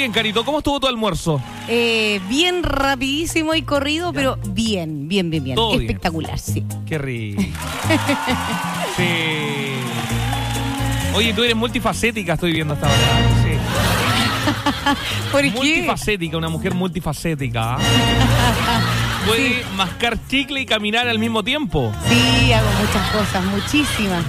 bien, Carito. ¿Cómo estuvo tu almuerzo? Bien rapidísimo y corrido, pero bien. Todo espectacular, bien. sí. Qué rico. Sí. Oye, tú eres multifacética, estoy viendo hasta ahora. Sí. ¿Por qué? Multifacética, una mujer multifacética. Puede mascar chicle y caminar al mismo tiempo. Sí, hago muchas cosas, muchísimas.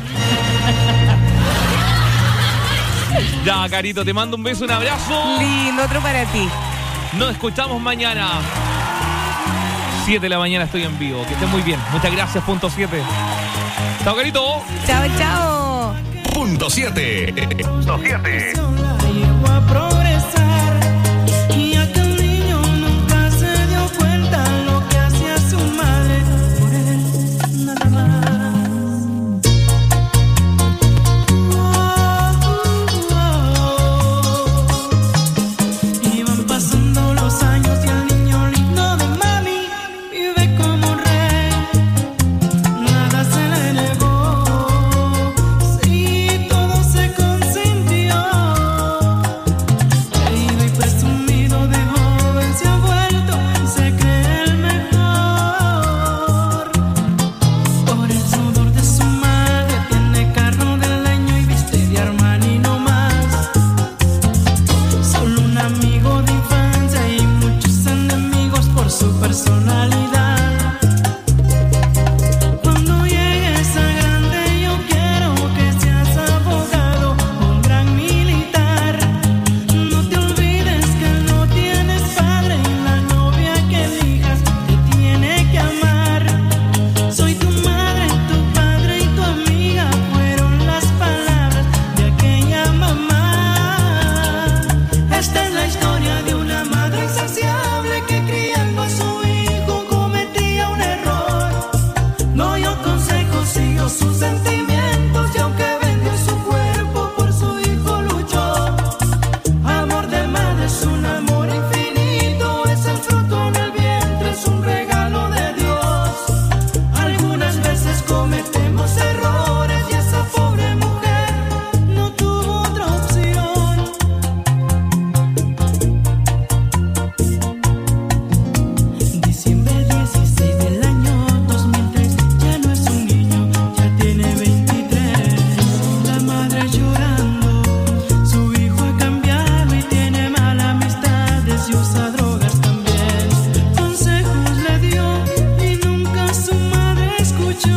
Ya, Carito, te mando un beso, un abrazo. Lindo, otro para ti. Nos escuchamos mañana. 7 de la mañana estoy en vivo. Que estés muy bien. Muchas gracias, punto 7. Chao, Carito. Chao, chao. Punto 7. Punto 7. Llegó a progresar y aquel niño nunca se dio cuenta lo que hacía su madre por él, nada más. Iban pasando los años y el niño lindo de mami vive como un rey, nada se le negó, sí, todo se consintió. Querido y presumido de joven se ha vuelto y se cree el mejor. Por el sudor de su madre tiene carro de leño y viste de Armani no más. Solo un amigo de infancia y muchos enemigos por su personalidad. Cuando llegues a grande yo quiero que seas abogado o un gran militar. No te olvides que no tienes padre y la novia que elijas te tiene que amar. Soy tu madre, tu padre y tu amiga fueron las palabras de aquella mamá. Esta es la historia de una madre insaciable que criando a su hijo cometía un error. No dio consejos, siguió sus sentimientos y aunque vendió su cuerpo por su hijo luchó. Amor de madre es un amor infinito, es el fruto en el vientre, es un regalo de Dios. Algunas veces cometemos errores y esa pobre mujer no tuvo otra opción. Diciembre 16 del año 2003, ya no es un niño, ya tiene 23. La madre llorando, su hijo ha cambiado y tiene malas amistades y usa drogas también. Consejos le dio y nunca su madre escuchó.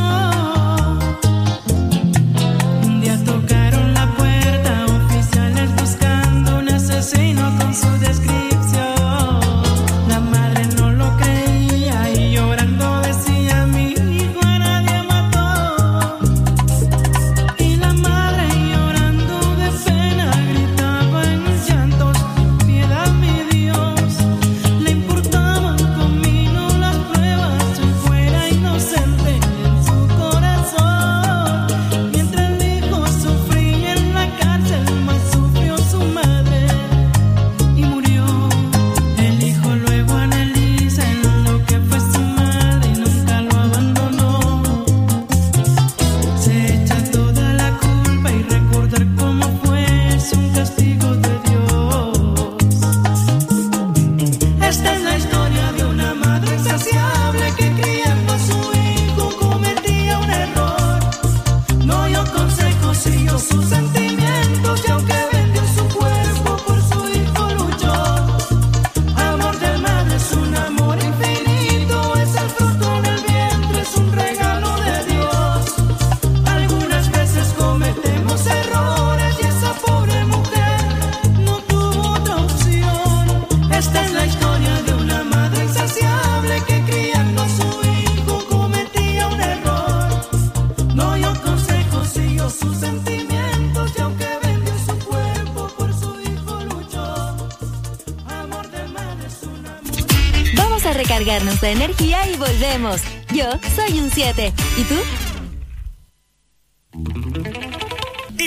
Un día tocaron la puerta, oficiales buscando un asesino con su descripción. La madre no lo creía y llorando decía: mi hijo a nadie mató. Y la madre llorando de pena gritaba en mis llantos: piedad mi Dios. Le importaban conmigo las pruebas, si fuera inocente en su corazón. Mientras el hijo sufría en la cárcel, más sufrió su madre y murió. El hijo luego analiza en lo que fue su madre y nunca lo abandonó. Se echa toda la culpa y recordar cómo fue es un castigo de Dios. Esta es la historia de una madre insaciable que criando a su hijo cometía un error. No dio consejos, siguió sus sentimientos y aunque vendió su cuerpo por su hijo luchó. Amor de madre es un amor infinito, es el fruto en el vientre, es un regalo de Dios. Algunas veces cometemos errores y esa pobre mujer no tuvo otra opción. Esta es la historia de una madre insaciable que criando a su hijo cometía un error. No dio consejos, siguió sus sentimientos y aunque vendió su cuerpo por su hijo luchó. Amor de madre es un amor. Vamos a recargarnos de energía y volvemos. Yo soy un 7. ¿Y tú? Y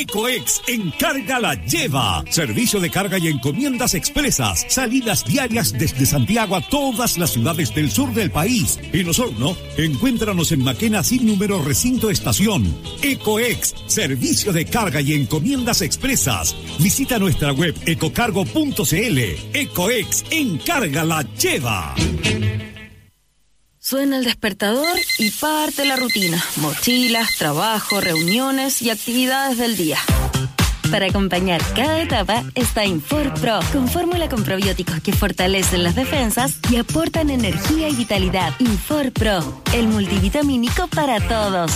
Ecoex Encarga la Lleva. Servicio de carga y encomiendas expresas. Salidas diarias desde Santiago a todas las ciudades del sur del país. En Osorno, encuéntranos en Maquena sin número recinto estación. Ecoex, servicio de carga y encomiendas expresas. Visita nuestra web ecocargo.cl. Ecoex Encarga la Lleva. Suena el despertador y parte la rutina. Mochilas, trabajo, reuniones y actividades del día. Para acompañar cada etapa está Infor Pro, con fórmula con probióticos que fortalecen las defensas y aportan energía y vitalidad. Infor Pro, el multivitamínico para todos.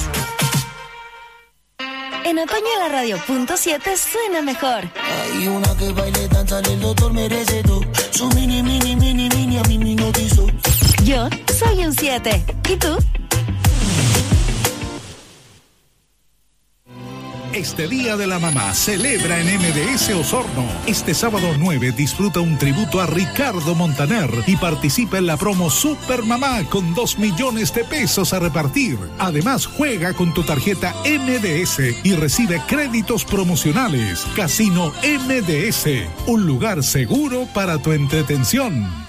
En otoño la radio .7 suena mejor. Hay una que baile, danza, el doctor merece todo. Su mini, a mí me notizó. Yo soy un 7. ¿Y tú? Este Día de la Mamá celebra en MDS Osorno. Este sábado 9 disfruta un tributo a Ricardo Montaner y participa en la promo Super Mamá con 2 millones de pesos a repartir. Además, juega con tu tarjeta MDS y recibe créditos promocionales. Casino MDS, un lugar seguro para tu entretención.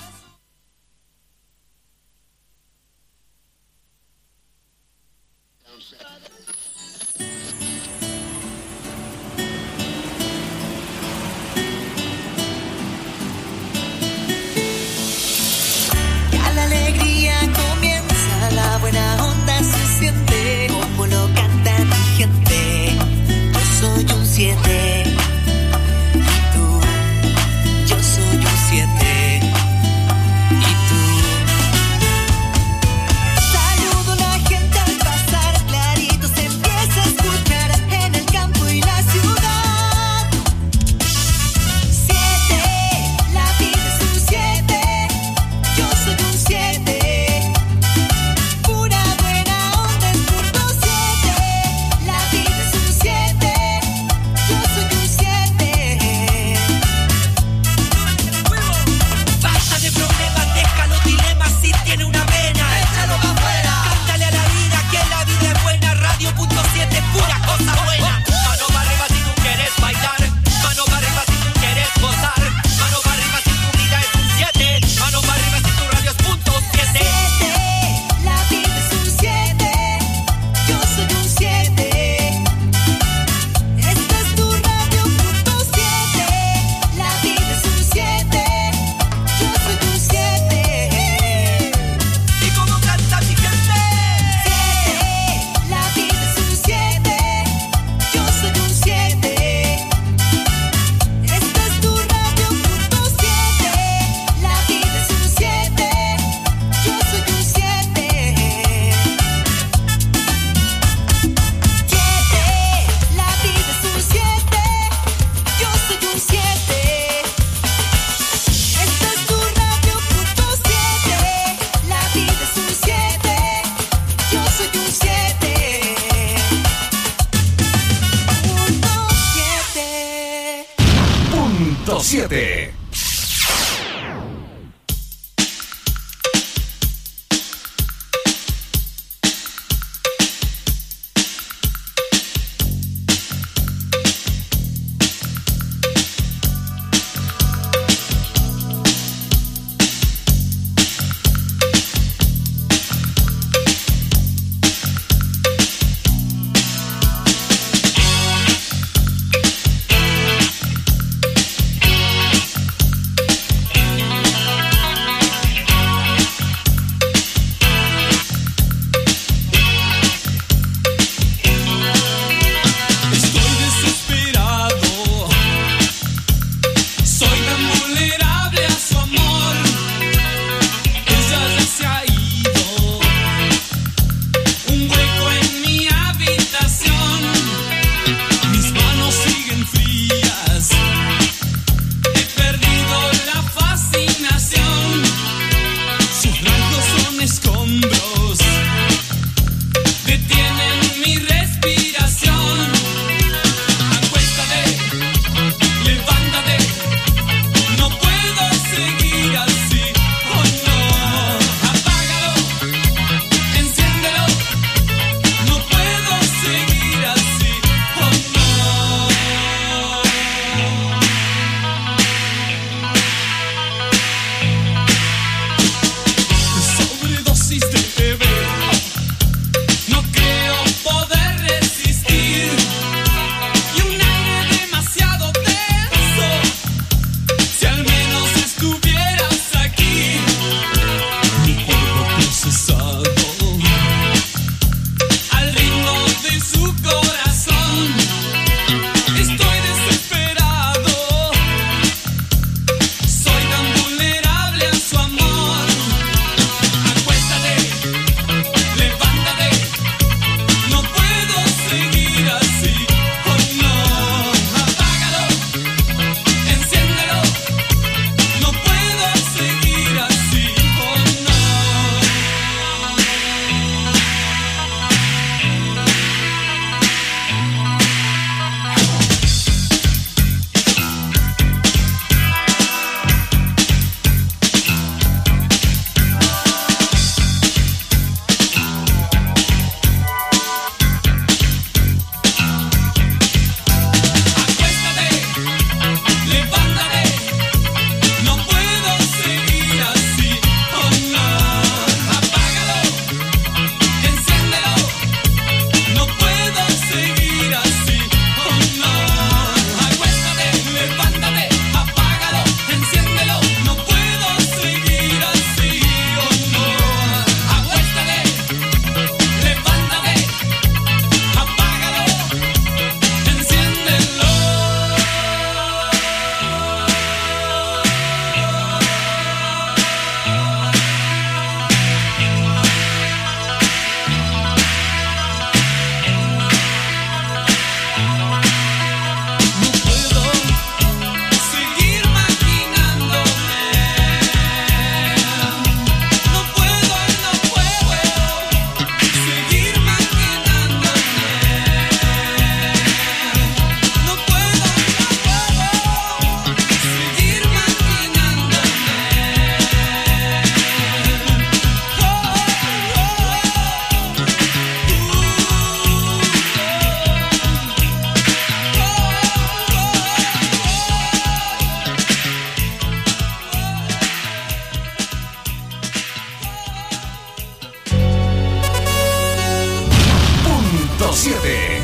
7.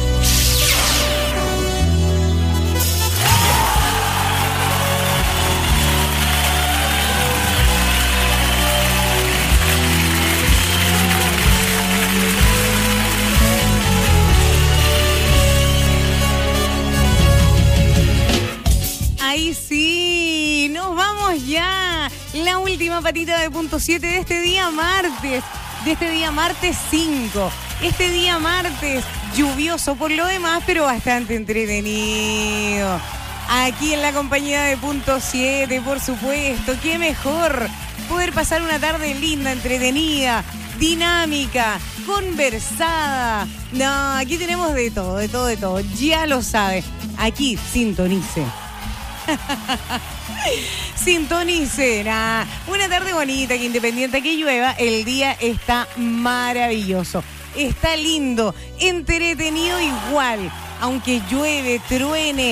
Ahí sí, nos vamos ya. La última patita de punto 7 de este día martes. De este día martes 5. Este día martes lluvioso por lo demás, pero bastante entretenido. Aquí en la compañía de punto 7, por supuesto. Qué mejor poder pasar una tarde linda, entretenida, dinámica, conversada. No, aquí tenemos de todo, de todo, de todo. Ya lo sabe. Aquí, sintonice. Sintonice, una tarde bonita, que independiente que llueva, el día está maravilloso, está lindo, entretenido igual, aunque llueve, truene,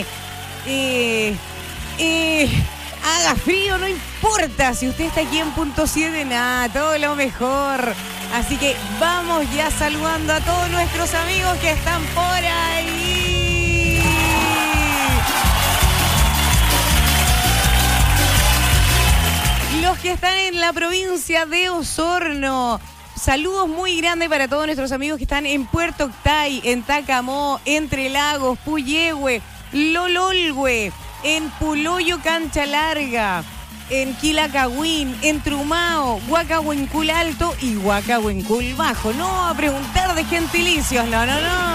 haga frío, no importa, si usted está aquí en punto 7, todo lo mejor. Así que vamos ya saludando a todos nuestros amigos que están por ahí. Los que están en la provincia de Osorno. Saludos muy grandes para todos nuestros amigos que están en Puerto Octay, en Tacamó, Entre Lagos, Puyehue, Lololhue, en Puloyo, Cancha Larga, en Quilacagüín, en Trumao, Huacahuencul Alto y Huacahuencul Bajo. No a preguntar de gentilicios, no.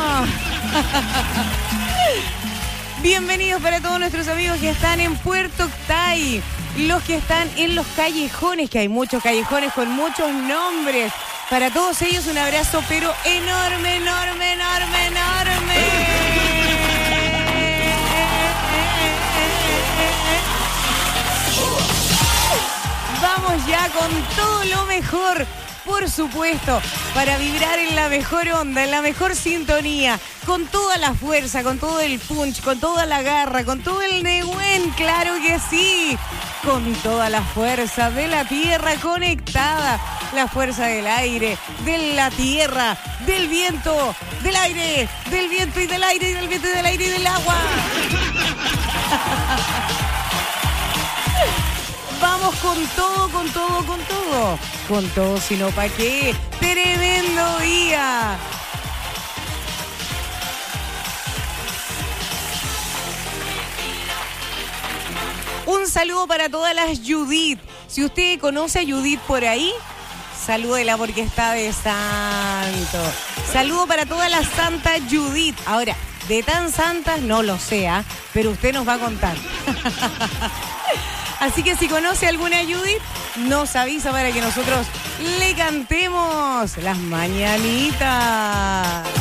Bienvenidos para todos nuestros amigos que están en Puerto Octay, los que están en los callejones, que hay muchos callejones con muchos nombres. Para todos ellos un abrazo, pero enorme, enorme, enorme, enorme. Vamos ya con todo lo mejor. Por supuesto, para vibrar en la mejor onda, en la mejor sintonía, con toda la fuerza, con todo el punch, con toda la garra, con todo el negüen, claro que sí, con toda la fuerza de la tierra conectada, la fuerza del aire, de la tierra, del viento, del aire, del viento y del aire, y del viento y del aire y del agua. Vamos con todo, con todo, con todo. Con todo, sino pa' qué. Tremendo día. Un saludo para todas las Judith. Si usted conoce a Judith por ahí, salúdela porque está de santo. Saludo para toda la santa Judith. Ahora, de tan santas no lo sea, pero usted nos va a contar. Así que si conoce alguna Judith, nos avisa para que nosotros le cantemos las mañanitas.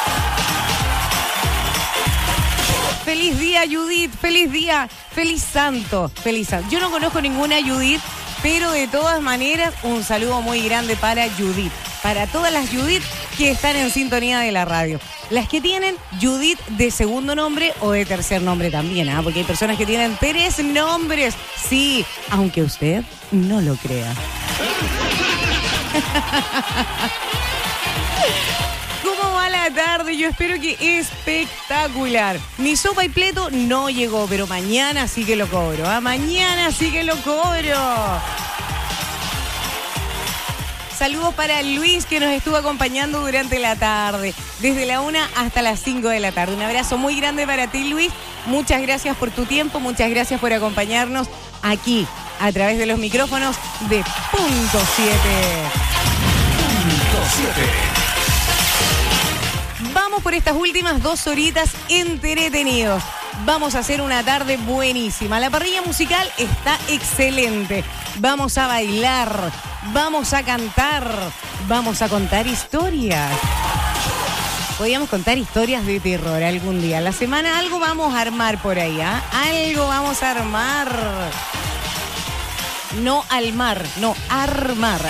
Feliz día, Judith. Feliz día. Feliz santo. Feliz santo. Yo no conozco ninguna Judith, pero de todas maneras, un saludo muy grande para Judith. Para todas las Judith que están en sintonía de la radio. Las que tienen Judith de segundo nombre o de tercer nombre también, porque hay personas que tienen 3 nombres. Sí, aunque usted no lo crea. ¿Cómo va la tarde? Yo espero que espectacular. Mi sopa y pleto no llegó, pero mañana sí que lo cobro. Mañana sí que lo cobro. Saludos para Luis, que nos estuvo acompañando durante la tarde, desde la 1 hasta las 5 de la tarde. Un abrazo muy grande para ti, Luis. Muchas gracias por tu tiempo, muchas gracias por acompañarnos aquí, a través de los micrófonos de Punto 7. Punto 7. Vamos por estas últimas 2 horitas entretenidos. Vamos a hacer una tarde buenísima. La parrilla musical está excelente. Vamos a bailar, vamos a cantar, vamos a contar historias. Podríamos contar historias de terror algún día. La semana algo vamos a armar por ahí, Algo vamos a armar. No al mar, no, armar.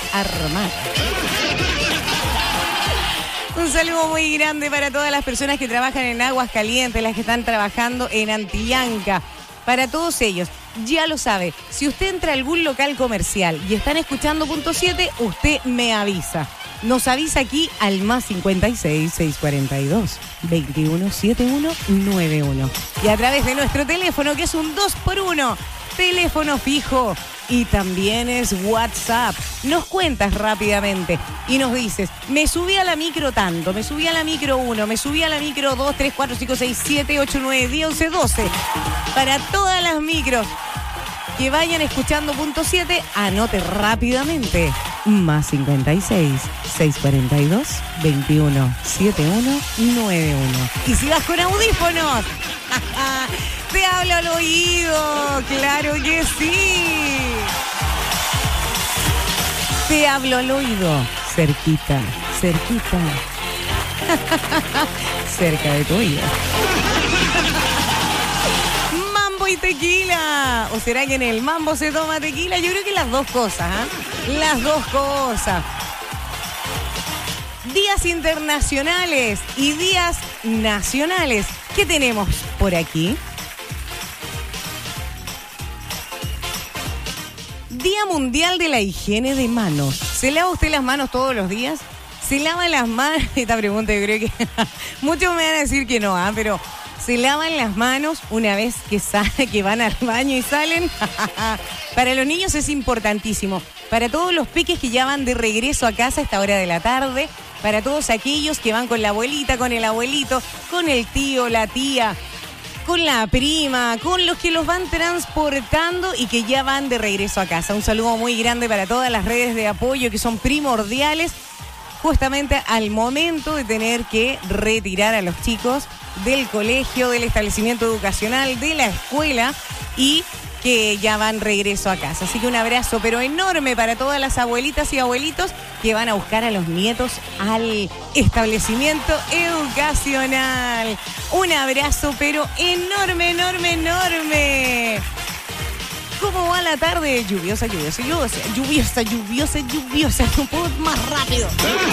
Un saludo muy grande para todas las personas que trabajan en Aguas Calientes, las que están trabajando en Antillanca. Para todos ellos, ya lo sabe, si usted entra a algún local comercial y están escuchando Punto 7, usted me avisa. nos avisa aquí al más 56 642 217191. Y a través de nuestro teléfono, que es un 2x1, teléfono fijo. Y también es WhatsApp. Nos cuentas rápidamente y nos dices, me subí a la micro tanto, me subí a la micro 1, me subí a la micro 2, 3, 4, 5, 6, 7, 8, 9, 10, 11, 12. Para todas las micros que vayan escuchando punto 7, anote rápidamente. Más 56 642 217191. Y si vas con audífonos, te hablo al oído, claro que sí. Te hablo al oído, cerquita, cerquita, cerca de tu oído. Mambo y tequila. ¿O será que en el mambo se toma tequila? Yo creo que las dos cosas, Las dos cosas. Días internacionales y días nacionales. ¿Qué tenemos por aquí? Día Mundial de la Higiene de Manos. ¿Se lava usted las manos todos los días? ¿Se lava las manos? Esta pregunta yo creo que muchos me van a decir que no, pero ¿se lavan las manos una vez que van al baño y salen? Para los niños es importantísimo. Para todos los peques que ya van de regreso a casa a esta hora de la tarde. Para todos aquellos que van con la abuelita, con el abuelito, con el tío, la tía, con la prima, con los que los van transportando y que ya van de regreso a casa. Un saludo muy grande para todas las redes de apoyo que son primordiales justamente al momento de tener que retirar a los chicos del colegio, del establecimiento educacional, de la escuela y que ya van regreso a casa. Así que un abrazo pero enorme para todas las abuelitas y abuelitos que van a buscar a los nietos al establecimiento educacional. Un abrazo pero enorme, enorme, enorme. ¿Cómo va la tarde? Lluviosa, lluviosa, lluviosa, lluviosa, lluviosa, lluviosa. No puedo más rápido.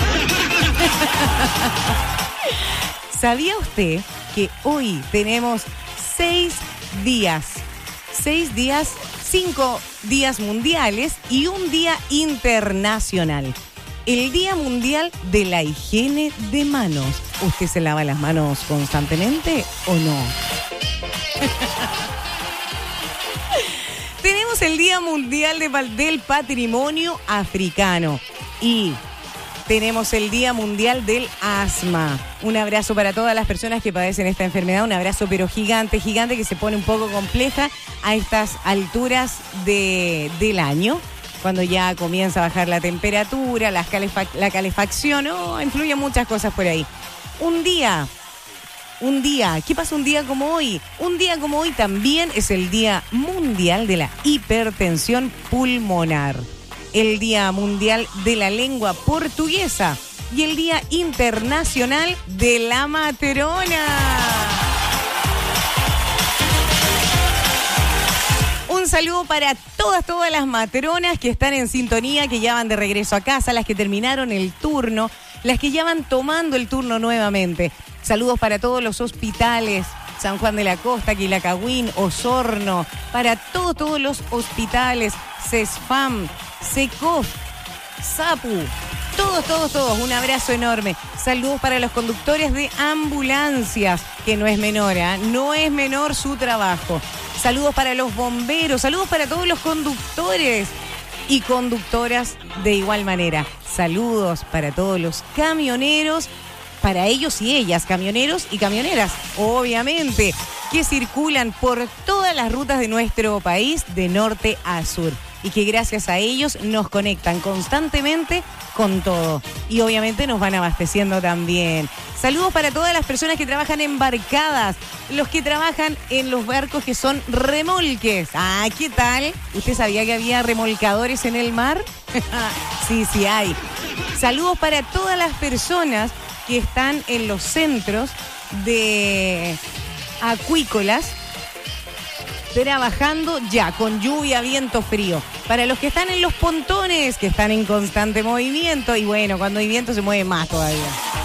¿Sabía usted que hoy tenemos 6 días? 6 días, 5 días mundiales y un día internacional. El Día Mundial de la Higiene de Manos. ¿Usted se lava las manos constantemente o no? Tenemos el Día Mundial del Patrimonio Africano y tenemos el Día Mundial del Asma. Un abrazo para todas las personas que padecen esta enfermedad. Un abrazo pero gigante, gigante, que se pone un poco compleja a estas alturas del año. Cuando ya comienza a bajar la temperatura, la calefacción, influyen muchas cosas por ahí. Un día, ¿qué pasa un día como hoy? Un día como hoy también es el Día Mundial de la Hipertensión Pulmonar, el Día Mundial de la Lengua Portuguesa y el Día Internacional de la Matrona. Un saludo para todas las matronas que están en sintonía, que ya van de regreso a casa, las que terminaron el turno, las que ya van tomando el turno nuevamente. Saludos para todos los hospitales, San Juan de la Costa, Quilacagüín, Osorno, para todos los hospitales, CESFAM, SECOF, SAPU, todos, un abrazo enorme. Saludos para los conductores de ambulancias, que no es menor, no es menor su trabajo. Saludos para los bomberos, saludos para todos los conductores y conductoras de igual manera. Saludos para todos los camioneros, para ellos y ellas, camioneros y camioneras, obviamente, que circulan por todas las rutas de nuestro país de norte a sur y que gracias a ellos nos conectan constantemente con todo y obviamente nos van abasteciendo también. Saludos para todas las personas que trabajan embarcadas, los que trabajan en los barcos que son remolques. ¿Qué tal? ¿Usted sabía que había remolcadores en el mar? Sí hay. Saludos para todas las personas que están en los centros de acuícolas trabajando ya con lluvia, viento, frío. Para los que están en los pontones, que están en constante movimiento, y bueno, cuando hay viento se mueve más todavía.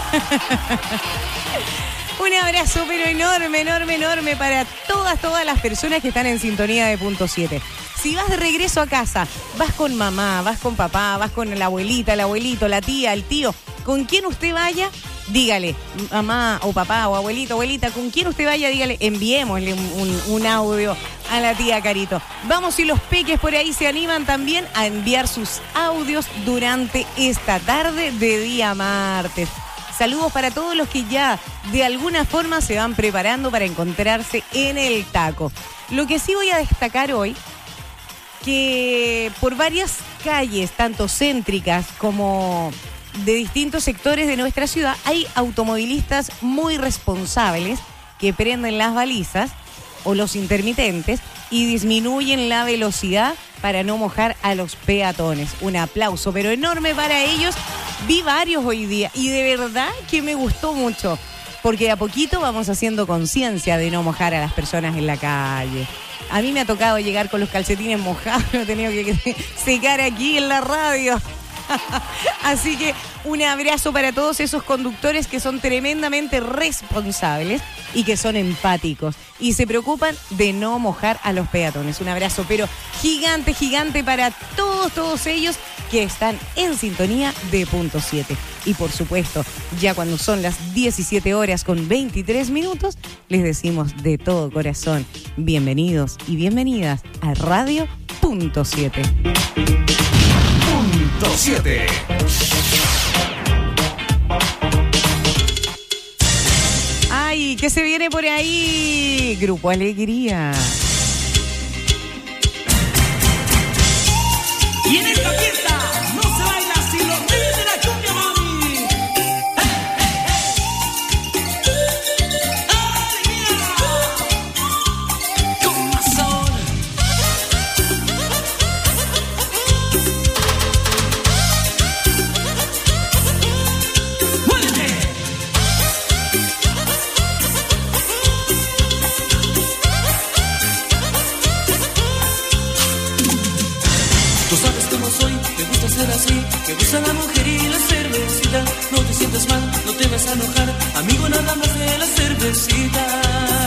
Un abrazo pero enorme para todas las personas que están en sintonía de punto 7. Si vas de regreso a casa, vas con mamá, vas con papá, vas con la abuelita, el abuelito, la tía, el tío, con quien usted vaya, dígale, mamá o papá o abuelito, abuelita, con quien usted vaya, dígale, enviémosle un audio a la tía Carito. Vamos, si los peques por ahí se animan también a enviar sus audios durante esta tarde de día martes. Saludos para todos los que ya de alguna forma se van preparando para encontrarse en el taco. Lo que sí voy a destacar hoy, que por varias calles, tanto céntricas como de distintos sectores de nuestra ciudad, hay automovilistas muy responsables que prenden las balizas o los intermitentes y disminuyen la velocidad para no mojar a los peatones. Un aplauso, pero enorme para ellos. Vi varios hoy día y de verdad que me gustó mucho, porque de a poquito vamos haciendo conciencia de no mojar a las personas en la calle. A mí me ha tocado llegar con los calcetines mojados, lo he tenido que secar aquí en la radio. Así que un abrazo para todos esos conductores que son tremendamente responsables y que son empáticos y se preocupan de no mojar a los peatones. Un abrazo pero gigante, gigante para todos ellos que están en sintonía de Punto 7. Y por supuesto, ya cuando son las 17 horas con 23 minutos, les decimos de todo corazón, bienvenidos y bienvenidas a Radio Punto 7. Punto 7. Ay, ¿qué se viene por ahí? Grupo Alegría. Y en esta fiesta no se baila sin los reyes de la cumbia, mami. ¡Alegría! Con más sol. ¡Muévete! Tú sabes cómo soy, me gusta ser así. Me gusta la mujer y la cervecita. No te sientas mal, no te vas a enojar. Amigo, nada más de la cervecita.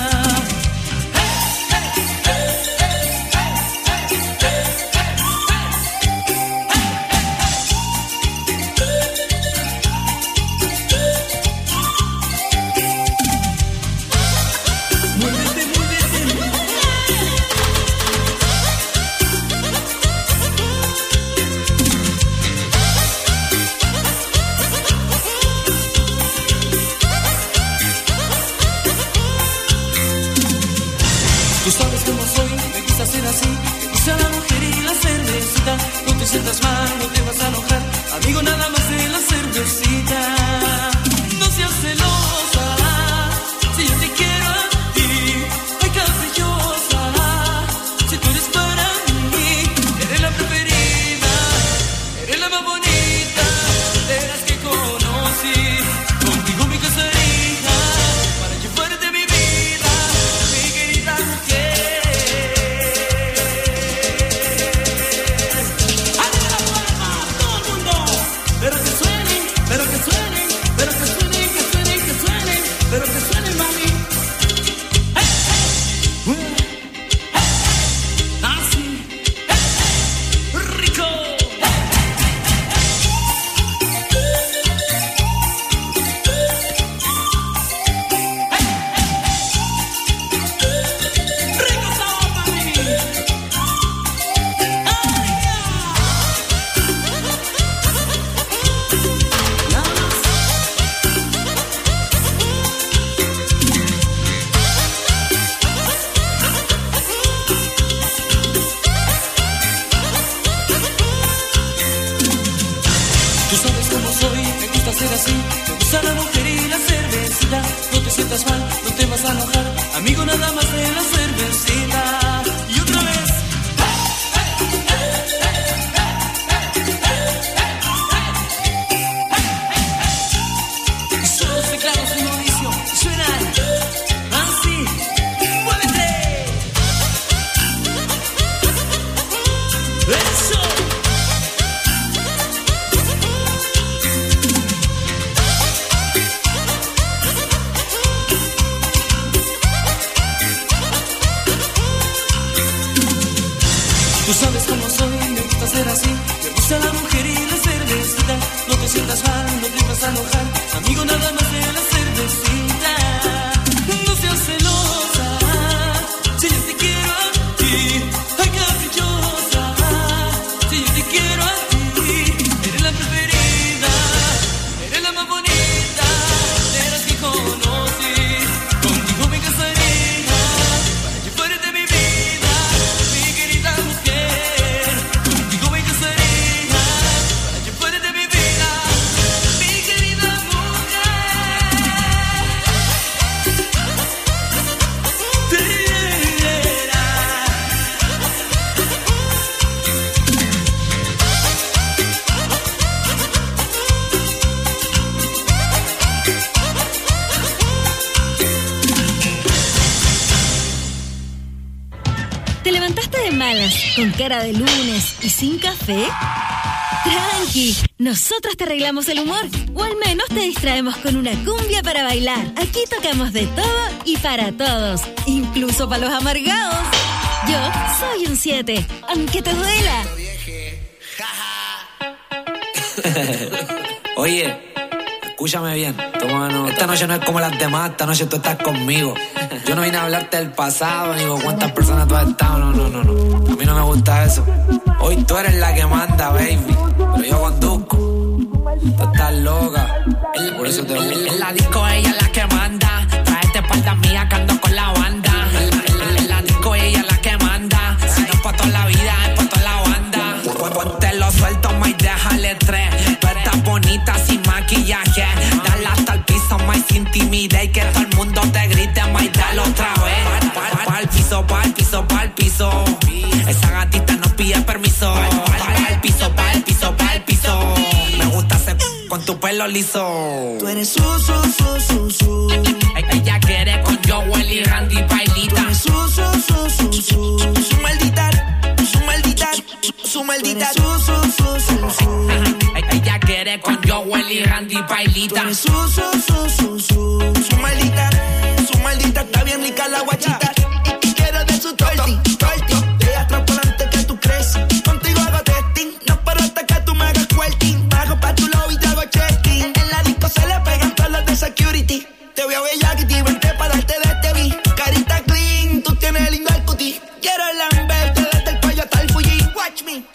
Muévete, muévete. Tú sabes cómo soy, me gusta ser así. Me gusta la mujer y la cervecita. No te sientas mal, no te vas a enojar. Amigo, nada más de la cervecita. No seas celosa, si yo te quiero a ti. Ay, caprichosa, si tú eres para mí. Eres la preferida, eres la más bonita de las que conocí. Contigo mi casaría, para llevarte mi vida, mi querida mujer. ¡Abre la puerta, todo el mundo! Pero que suenen, pero que suenen, pero que suenen, que suenen, que suenen, pero que suenen, mami. ¡Hey, hey! ¡Hey, hey! ¡Así! ¡Hey, hey! ¡Rico! ¡Rico sabor, mami! Tú sabes cómo soy, me gusta ser así. Me gusta la mujer y la cervecita. No te sientas mal, no te vas a enojar. Amigo, nada más de la cervecita. Y otra vez. Son los teclados de Mauricio. Suenan así. ¡Muévete! ¡Eso! soy, me gusta ser así. Me gusta la mujer y la cervecita. No te sientas mal, no te vas a enojar. Amigo, nada más de la cervecita. No seas celosa, si yo te quiero a ti. Ay, caprichosa, si yo te quiero a ti. Eres la preferida, eres la más bonita de las que conocí. Contigo me casaría para que fueras de mi vida, mi querida mujer. Contigo me casaría para que fueras de mi vida, mi querida ¿Te levantaste de malas, con cara de lunes y sin café? Tranqui, nosotros te arreglamos el humor, o al menos te distraemos con una cumbia para bailar. Aquí tocamos de todo y para todos, incluso para los amargados. Yo soy un 7, aunque te duela. Oye, escúchame bien, toma nota. Esta noche no es como las demás, esta noche tú estás conmigo. Yo no vine a hablarte del pasado, ni con cuántas personas tú has estado, no. A mí no me gusta eso. Hoy tú eres la que manda, baby, pero yo conduzco. Tú estás loca, por eso te gusta. En la disco ella es la que manda. Tráete espalda mía que ando con la banda. En la disco ella es la que manda. Si no es pa' toda la vida, es pa' toda la banda. Ponte lo suelto, may, déjale tres. Tú estás bonita sin maquillaje. Dale hasta el piso, may, sin timidez. Que todo el mundo te grite, may, dale otra vez. Pa'l piso, pa'l piso, pa'l piso. Esa gatita no pide permiso. Pa'l piso, pa'l piso, pa'l piso. Me gusta hacer con tu pelo liso. Tú eres su. Ella quiere con Joel y Randy bailita. Tú eres su maldita. Ella quiere con Joel y Randy bailita. Tú eres su maldita, está bien rica la guachita. Y quiero de su torti. De atrás por delante que tú crees. Contigo hago testing, no paro hasta que tú me hagas quilting. Bajo pa' tu lobby y te hago checking. En la disco se le pegan todos los de security. Te voy a ver ya que te vente para darte de este beat. Carita clean, tú tienes lindo el puti. Quiero lamberte desde el cuello hasta el Fuji. Watch me.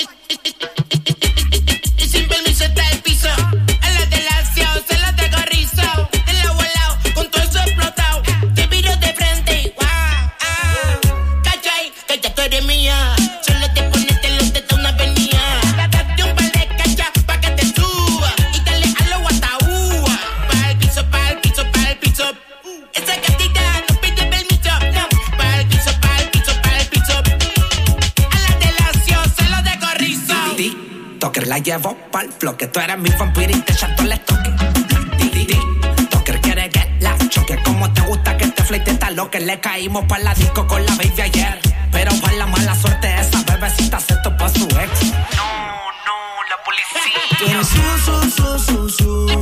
Y sin permiso está el piso. A la de la acción se la traigo rizo. El agua al lado, con todo eso explotado. Te miro de frente, wow. Cachai, que ya tú eres mía. Solo te ponete los tetas una avenida. Date un par de cachas pa' que te suba. Y dale a lo guataúa. Pa'l piso, pa'l piso, pa'l piso. Esa gatita no pide permiso. Pa'l piso, pa'l piso, pa'l piso. A la de la acción se lo dejo rizo. Toker la llevo pa'l flow, que tú eres mi vampiro y te echato les toque. Toker quiere que la choque, como te gusta que te flete está lo que le caímos pa' la disco con la baby ayer. Pero pa' la mala suerte esa bebecita aceptó pa' su ex. No, la policía. Tú eres su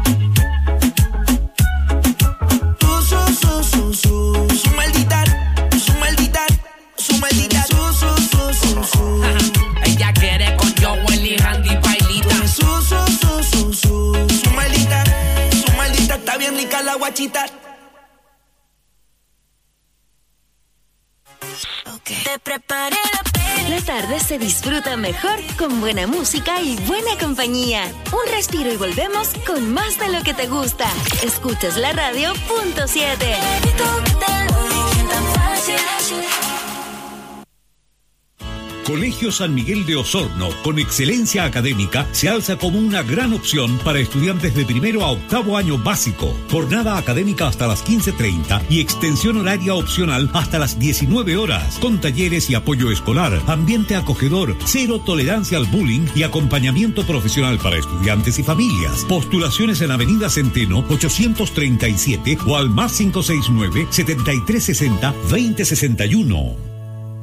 maldita. Ella quiere con Joel y Randy bailita. Su maldita, está bien rica la guachita. Te preparé la tarde se disfruta mejor con buena música y buena compañía. Un respiro y volvemos con más de lo que te gusta. Escuchas la radio .7. Colegio San Miguel de Osorno, con excelencia académica, se alza como una gran opción para estudiantes de primero a octavo año básico. Jornada académica hasta las 15:30 y extensión horaria opcional hasta las 19 horas, con talleres y apoyo escolar, ambiente acogedor, cero tolerancia al bullying y acompañamiento profesional para estudiantes y familias. Postulaciones en Avenida Centeno 837 o al más 569 7360 2061.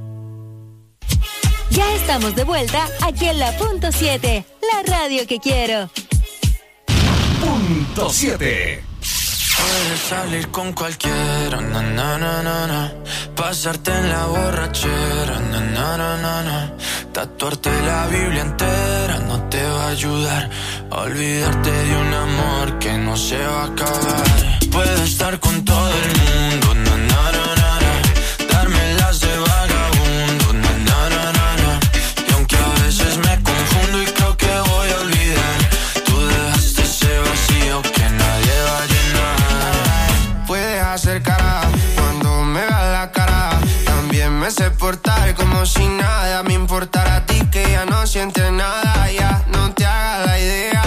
Ya estamos de vuelta aquí en la .7, la radio que quiero. .7. Puedes salir con cualquiera, na, na, na, na, na. Pasarte en la borrachera, na, na, na, na, na. Tatuarte la Biblia entera no te va a ayudar a olvidarte de un amor que no se va a acabar. Puedes estar con todo el mundo, na, na, na, na, na. Darme las de vagabundo, na, na, na, na, na. Y aunque a veces me confundo y creo que voy a olvidar, tú dejaste ese vacío que nadie va a llenar. Puedes hacer cara cuando me veas la cara. También me sé portar como si nada me importara a ti, que ya no sientes nada. Ya no te hagas la idea.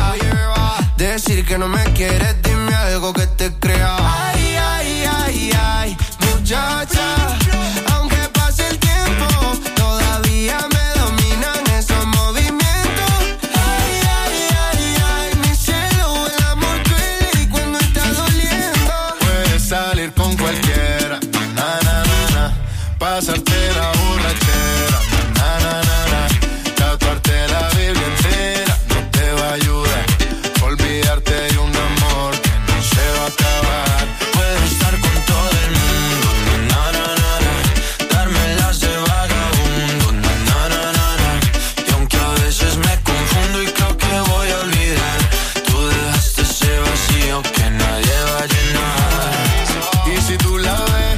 Decir que no me quieres, dime algo que te crea. Ay, ay, ay, ay, muchacha. Aunque pase el tiempo, todavía me dominan esos movimientos. Ay, ay, ay, ay, mi cielo, el amor duele y cuando está doliendo. Puedes salir con cualquiera, na, na, na, na. Pasarte la borrachera, na, na, na, na. Tatuarte la Biblia entera no te va a ayudar. Olvidarte de un amor que no se va a acabar. Puedes estar con todo el mundo, na, na, na, na. Darme las de vagabundo, na, na, na, na, na. Y aunque a veces me confundo y creo que voy a olvidar, tú dejaste ese vacío que nadie va a llenar. Y si tú la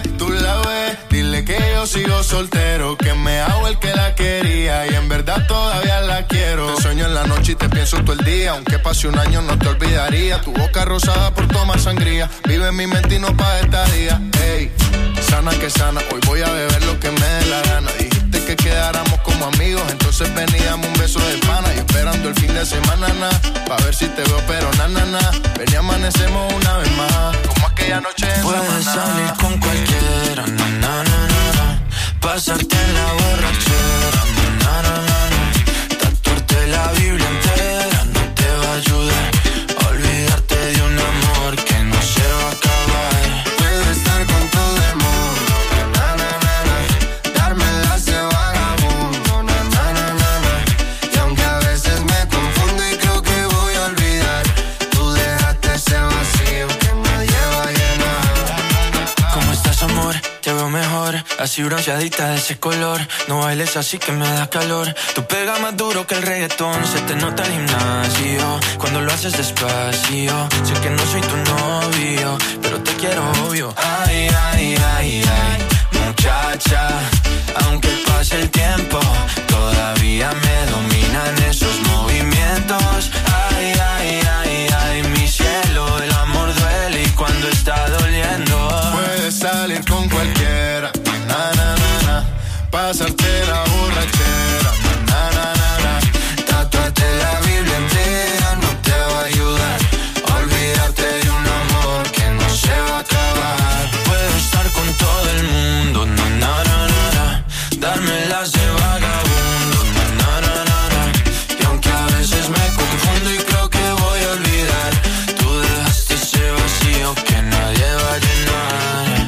ves, dile que yo sigo soltero, que me hago el que la quería y en verdad todavía la quiero. Te sueño en la noche y te pienso todo el día, aunque pase un año no te olvidaría. Tu boca rosada por tomar sangría, vive en mi mente y no pa' estadía. Ey, sana que sana, hoy voy a beber lo que me dé la gana. Dijiste que quedáramos como amigos, entonces veníamos un beso de pana. Y esperando el fin de semana, na, pa' ver si te veo, pero na, na, na. Ven y amanecemos una vez más, como aquella noche en Puedes Samaná. salir Con cualquiera, na, na, na, na, na. Pasarte en la borrachera, na, na, na, na. Tatuarte la Biblia entera no te va a ayudar a olvidarte de un amor que no se va a acabar. Puedes estar con todo el mundo, na, na, na, na. Darme las de vagabundo, na, na, na, na, na. Y aunque a veces me confundo y creo que voy a olvidar, tú dejaste ese vacío que nadie va a llenar. ¿Cómo estás, amor? Te veo mejor, así bronceadita de ese color. No bailes así que me da calor. Tú pegas más duro que el reggaetón. Se te nota el gimnasio cuando lo haces despacio. Sé que no soy tu novio, pero te quiero obvio. Ay, ay, ay, ay, muchacha. Aunque pase el tiempo, todavía me dominan esos movimientos. Ay, ay, ay, ay, mi cielo, el amor duele y cuando está doliendo. Puedes salir con cualquiera, na, na, na, na. Pasarte la borrachera, na, na, na, na. Tatuarte la Biblia entera no te va a ayudar a olvidarte de un amor que no se va a acabar. Puedo estar con todo el mundo, na, na, na, na, na. Darme las de vagabundo, na, na, na, na, na. Y aunque a veces me confundo y creo que voy a olvidar, tú dejaste ese vacío que nadie va a llenar.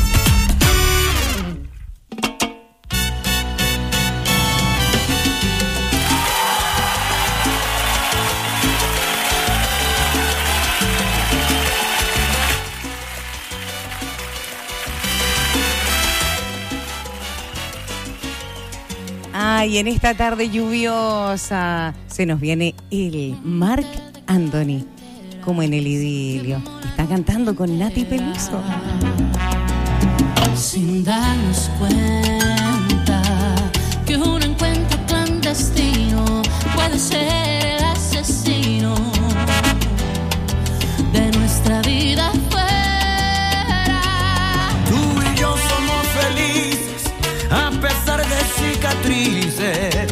Ay, en esta tarde lluviosa se nos viene el Marc Anthony, como en el idilio. Está cantando con Nati Peluso. Sin darnos cuenta que un encuentro clandestino puede ser el asesino de nuestra vida fuera. Tú y yo somos felices a pesar de cicatrices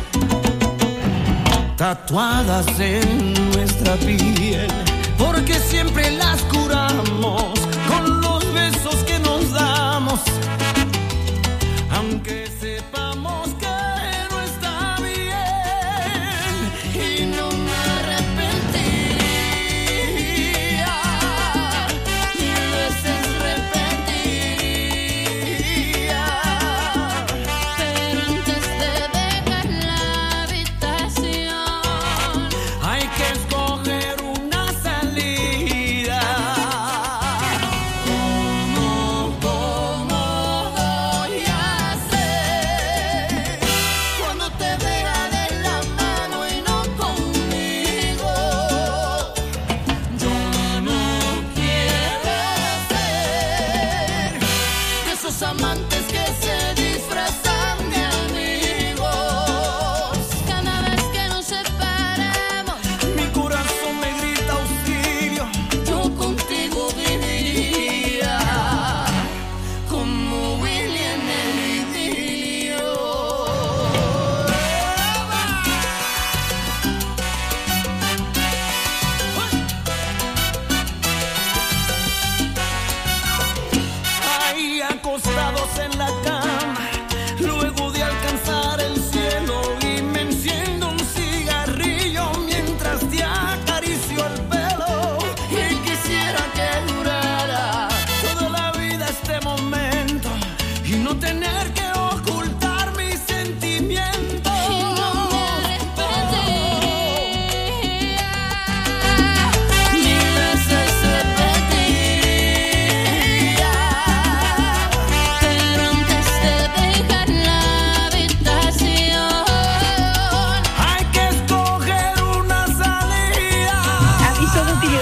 tatuadas en nuestra piel, porque siempre las curamos con los besos que nos damos, aunque sepamos que no está bien, y no me arrepentiría, mil veces repetiría, Pero antes de dejar la habitación hay que escoger una salida.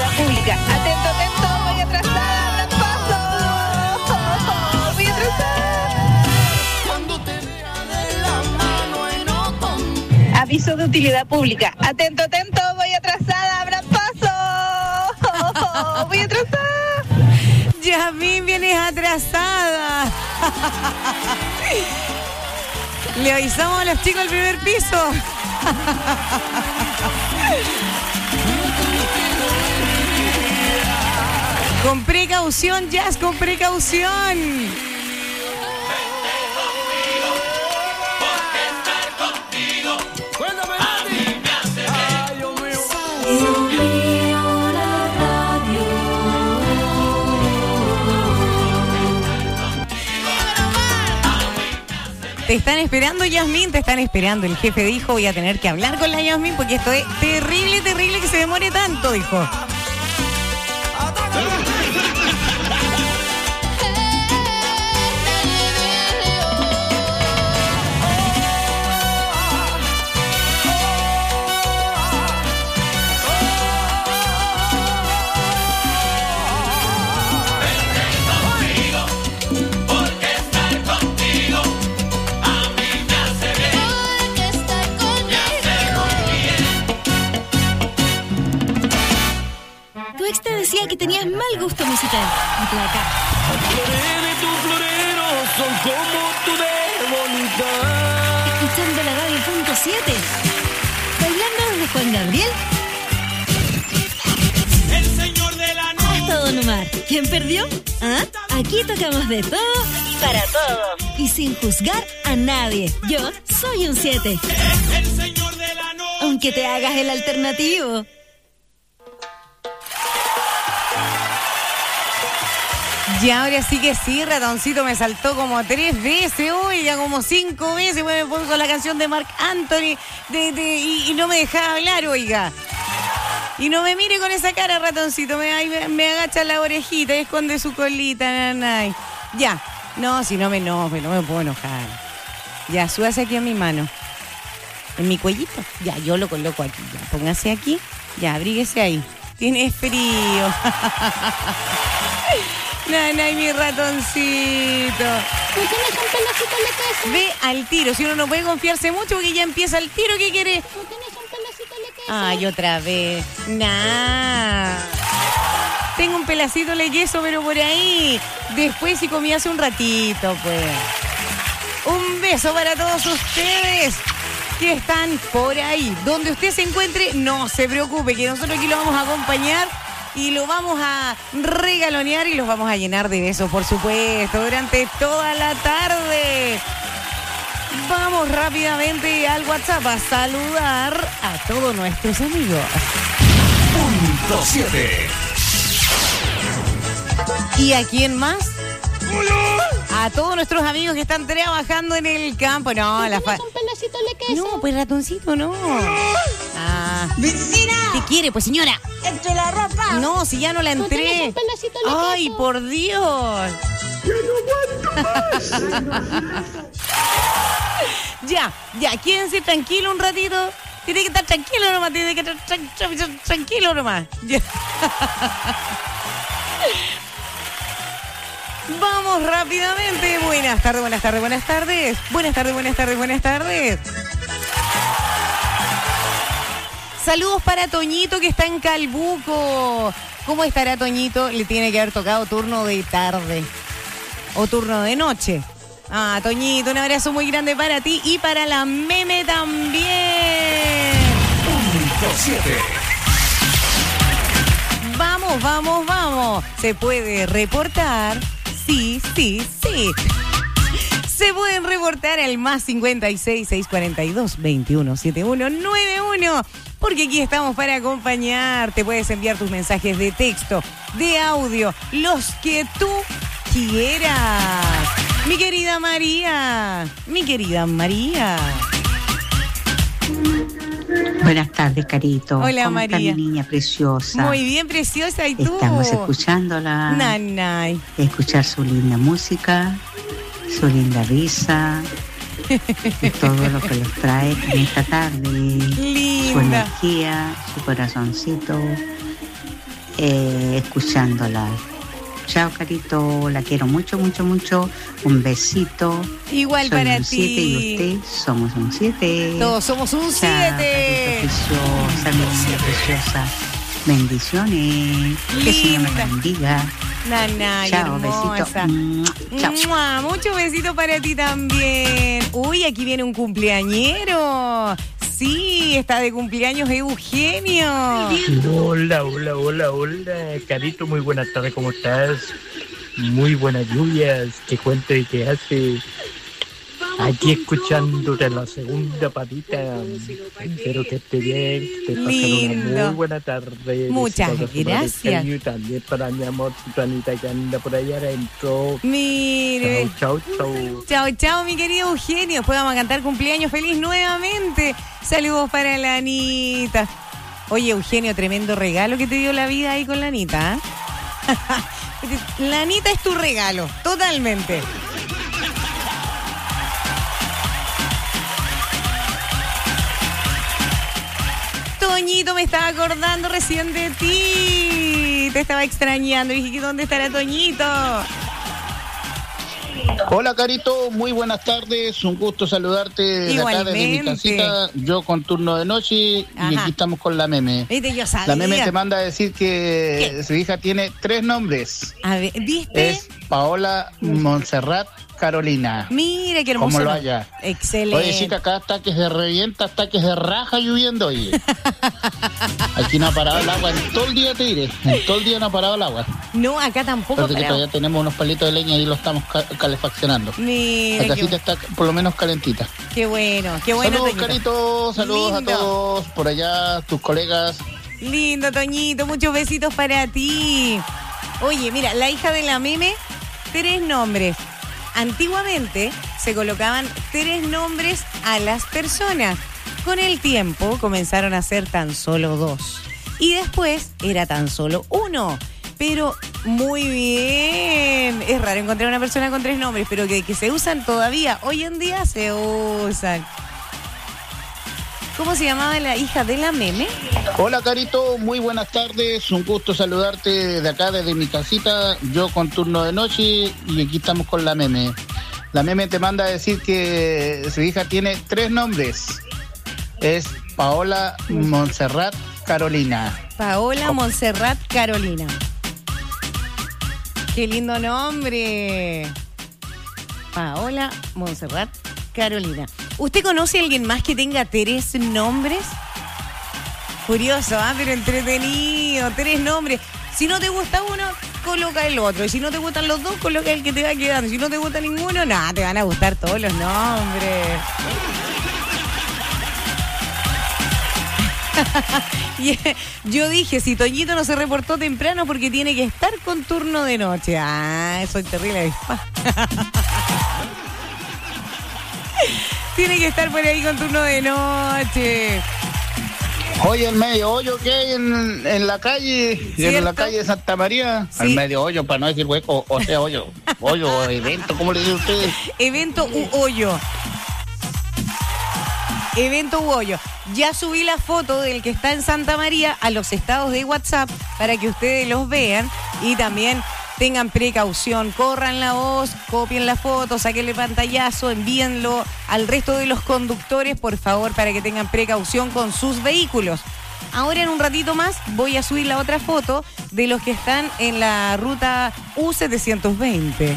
utilidad pública. Atento, atento, voy atrasada, abran paso. Voy atrasada. Cuando te vea de la mano en otro. Aviso de utilidad pública. Atento, atento, voy atrasada, abran paso. Voy atrasada. Yasmín, vienes atrasada. Le avisamos a los chicos del primer piso. Con precaución, Jazz, con precaución. Te están esperando, Yasmín, te están esperando. El jefe dijo, voy a tener que hablar con la Yasmín porque esto es terrible, terrible que se demore tanto, dijo. Tu ex te decía que tenías mal gusto musical. Y tú acá. Florero, tus floreros son como tú de bonita. Escuchando la radio punto 7. Bailando desde Juan Gabriel. El señor de la noche. Hasta Don Omar. ¿Quién perdió? ¿Ah? Aquí tocamos de todo para todos. Y sin juzgar a nadie. Yo soy un 7. El señor de la noche. Aunque te hagas el alternativo. Y ahora sí que sí, ratoncito me saltó como 3 veces, oiga, como 5 veces, bueno, me puso la canción de Marc Anthony y no me dejaba hablar, oiga. Y no me mire con esa cara, ratoncito, me agacha la orejita y esconde su colita, nanay. Ya, no, si no me enojo, no me puedo enojar. Ya, súbase aquí en mi mano, en mi cuellito. Ya, yo lo coloco aquí, ya, póngase aquí, ya, abríguese ahí. Tiene frío. Nanay, mi ratoncito. ¿Tú tienes un pedacito de queso? Ve al tiro, si uno no puede confiarse mucho porque ya empieza el tiro, ¿qué quiere? ¿Tú tienes un pedacito de queso? Ay, otra vez. Nah. Tengo un pedacito de queso, pero por ahí. Después si comí hace un ratito, pues. Un beso para todos ustedes que están por ahí. Donde usted se encuentre, no se preocupe, que nosotros aquí lo vamos a acompañar y lo vamos a regalonear y los vamos a llenar de besos, por supuesto, durante toda la tarde. Vamos rápidamente al WhatsApp a saludar a todos nuestros amigos. Punto 7. ¿Y a quién más? A todos nuestros amigos que están trabajando en el campo. No, ¿Tú tienes un pedacito de queso? No, pues ratoncito, no. Ah. ¡Vecina! ¿Qué quiere, pues señora? ¡Entre la ropa! No, si ya no la ¿Tú entré. tienes un pedacito de queso? Ay, por Dios. Ya, quédense tranquilo un ratito. Tiene que estar tranquilo nomás, tiene que estar tranquilo nomás. Ya. Vamos rápidamente. Buenas tardes, buenas tardes, buenas tardes. Buenas tardes, buenas tardes, buenas tardes. Saludos para Toñito que está en Calbuco. ¿Cómo estará Toñito? Le tiene que haber tocado turno de tarde o turno de noche. Ah, Toñito, un abrazo muy grande para ti y para la Meme también. Punto 7. Vamos, vamos, vamos. Se puede reportar. Sí. Se pueden reportar al más 56 642 21 71 91. Porque aquí estamos para acompañarte. Puedes enviar tus mensajes de texto, de audio, los que tú quieras. Mi querida María. Buenas tardes, Carito. Hola, ¿Cómo María. está mi niña preciosa? Muy bien, preciosa. ¿Y tú? Estamos escuchándola. Nanay. Escuchar su linda música, su linda risa y todo lo que los trae en esta tarde. Linda. Su energía, su corazoncito. escuchándola. Chao, Carito, la quiero mucho, mucho, mucho. Un besito. Igual Soy para un 7 ti. y usted somos un 7. Todos somos un 7. Preciosa, mi niña preciosa. Bendiciones. Que el Señor nos bendiga. Nana, Chao, hermosa. besito. Chao. ¡Mua! Muchos besitos para ti también. Uy, aquí viene un cumpleañero. Sí, está de cumpleaños Eugenio. Hola, hola, hola, hola, Carito, muy buenas tardes, ¿cómo estás? Muy buenas lluvias, que cuente y que hace. Aquí escuchándote la segunda patita. Espero que esté bien, que te pasen una muy buena tarde. Muchas Besitos para gracias. ti, también para mi amor, Anita, que anda por allá adentro. Mire. Chao, chao. Chao, chao, mi querido Eugenio. Después vamos a cantar cumpleaños feliz nuevamente. Saludos para la Anita. Oye, Eugenio, tremendo regalo que te dio la vida ahí con la Anita. La Anita es tu regalo, totalmente. Toñito, me estaba acordando recién de ti. Te estaba extrañando. Dije, ¿dónde estará Toñito? Hola, Carito, muy buenas tardes, un gusto saludarte de acá desde mi casita, yo con turno de noche y aquí estamos con la Meme. Viste, yo sabía. La Meme te manda a decir que su hija tiene 3 nombres. A ver, ¿viste? Es Paola, Montserrat, Carolina. Mira qué hermoso. Como lo nombre. haya. Excelente. Oye, chica, acá ataques de revienta, ataques de raja lloviendo, oye. Aquí no ha parado el agua, en todo el día te diré, en todo el día no ha parado el agua. No, acá tampoco. Porque todavía tenemos unos palitos de leña y lo estamos calefaccionando. Mira, la casita está por lo menos calentita. Qué bueno, qué bueno. Saludos, Toñito. Carito, saludos Lindo. a todos por allá, tus colegas. Lindo, Toñito, muchos besitos para ti. Oye, mira, la hija de la Meme, 3 nombres. Antiguamente se colocaban 3 nombres a las personas. Con el tiempo comenzaron a ser tan solo 2. Y después era tan solo 1. Pero muy bien. Es raro encontrar una persona con 3 nombres, pero que se usan todavía. Hoy en día se usan. ¿Cómo se llamaba la hija de la Meme? Hola, Carito, muy buenas tardes, un gusto saludarte desde acá, desde mi casita, yo con turno de noche y aquí estamos con la Meme. La Meme te manda a decir que su hija tiene 3 nombres. Es Paola, Montserrat, Carolina. Paola, Montserrat, Carolina. Qué lindo nombre. Paola, Montserrat, Carolina. ¿Usted conoce a alguien más que tenga 3 nombres? Curioso, pero entretenido. 3 nombres. Si no te gusta uno, coloca el otro. Y si no te gustan los 2, coloca el que te va quedando. Si no te gusta ninguno, nada, te van a gustar todos los nombres. Yo dije, si Toñito no se reportó temprano porque tiene que estar con turno de noche. Soy terrible avispa. Tiene que estar por ahí con turno de noche. Oye, el medio hoyo que hay en la calle, ¿cierto? en la calle de Santa María, Sí. el medio hoyo, para no decir hueco, o sea, hoyo, evento, ¿cómo le dicen ustedes? Evento u hoyo. Evento u hoyo. Ya subí la foto del que está en Santa María a los estados de WhatsApp para que ustedes los vean y también tengan precaución, corran la voz, copien la foto, sáquenle pantallazo, envíenlo al resto de los conductores, por favor, para que tengan precaución con sus vehículos. Ahora en un ratito más voy a subir la otra foto de los que están en la ruta U720.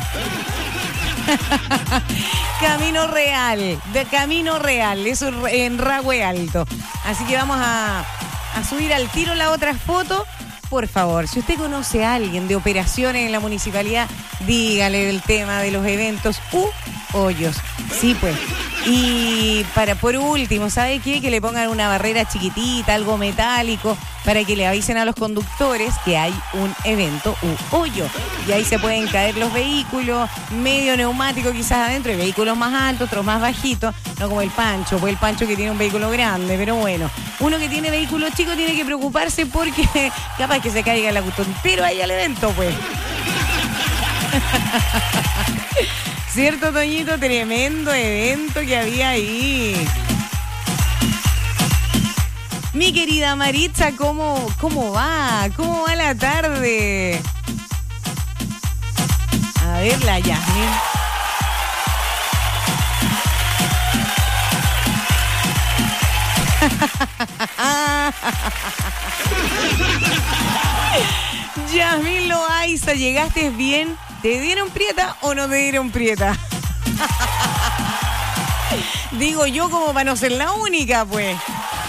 Camino Real, eso en Rahue Alto. Así que vamos a subir al tiro la otra foto. Por favor, si usted conoce a alguien de operaciones en la municipalidad, dígale del tema de los eventos u hoyos. Sí, pues. Y por último, ¿sabe qué? Que le pongan una barrera chiquitita, algo metálico, para que le avisen a los conductores que hay un evento u hoyo. Y ahí se pueden caer los vehículos, medio neumático quizás adentro, hay vehículos más altos, otros más bajitos, no como el Pancho, pues el Pancho que tiene un vehículo grande, pero bueno, uno que tiene vehículo chico tiene que preocuparse porque capaz que se caiga el auto entero ahí al evento, pues. ¿Cierto, Toñito? Tremendo evento que había ahí. Mi querida Maritza, ¿cómo va? ¿Cómo va la tarde? A ver, la Yasmin. Yasmin Loaiza, ¿llegaste bien? ¿Te dieron prieta o no te dieron prieta? Digo yo como para no ser la única, pues.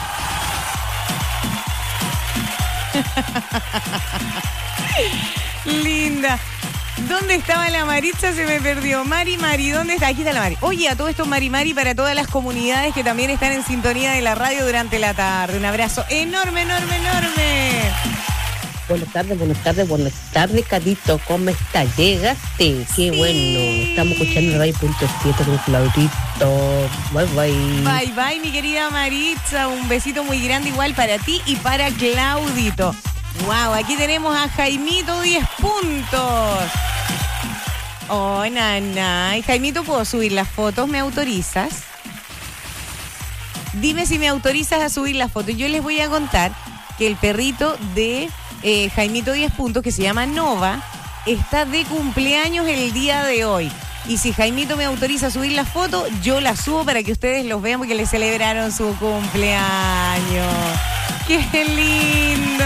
Linda. ¿Dónde estaba la Maritza? Se me perdió. Mari, ¿dónde está? Aquí está la Mari. Oye, a todo esto, Mari, para todas las comunidades que también están en sintonía de la radio durante la tarde. Un abrazo enorme, enorme, enorme. Buenas tardes, Carito. ¿Cómo estás? ¿Llegaste? Qué bueno. Estamos escuchando Radio.7 con Claudito. Bye, bye. Bye, mi querida Maritza. Un besito muy grande igual para ti y para Claudito. Wow, aquí tenemos a Jaimito 10 puntos. Oh, nana. Y Jaimito, ¿puedo subir las fotos? ¿Me autorizas? Dime si me autorizas a subir las fotos. Yo les voy a contar que el perrito de Jaimito 10 puntos, que se llama Nova, está de cumpleaños el día de hoy. Y si Jaimito me autoriza a subir las fotos, yo las subo para que ustedes los vean porque le celebraron su cumpleaños. ¡Qué lindo!